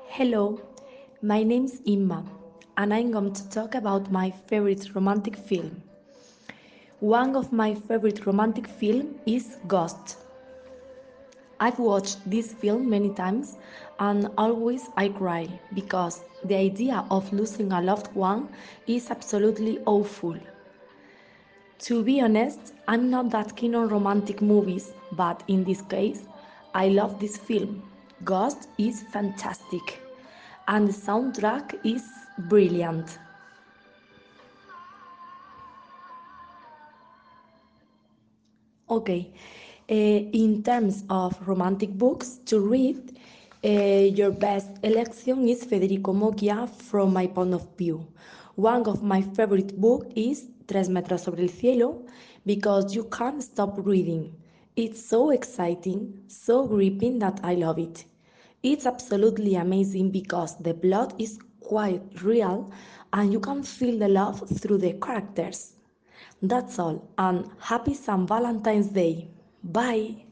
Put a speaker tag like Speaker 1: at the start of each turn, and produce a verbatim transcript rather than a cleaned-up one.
Speaker 1: Hello, my name's Imma, and I'm going to talk about my favorite romantic film. One of my favorite romantic film is Ghost. I've watched this film many times and always I cry because the idea of losing a loved one is absolutely awful. To be honest, I'm not that keen on romantic movies, but in this case, I love this film. Ghost is fantastic, and the soundtrack is brilliant. Okay, uh, in terms of romantic books to read, uh, your best election is Federico Mogia from my point of view. One of my favorite books is Tres metros sobre el cielo because you can't stop reading. It's so exciting, so gripping that I love it. It's absolutely amazing because the plot is quite real and you can feel the love through the characters. That's all, and happy Saint Valentine's Day. Bye!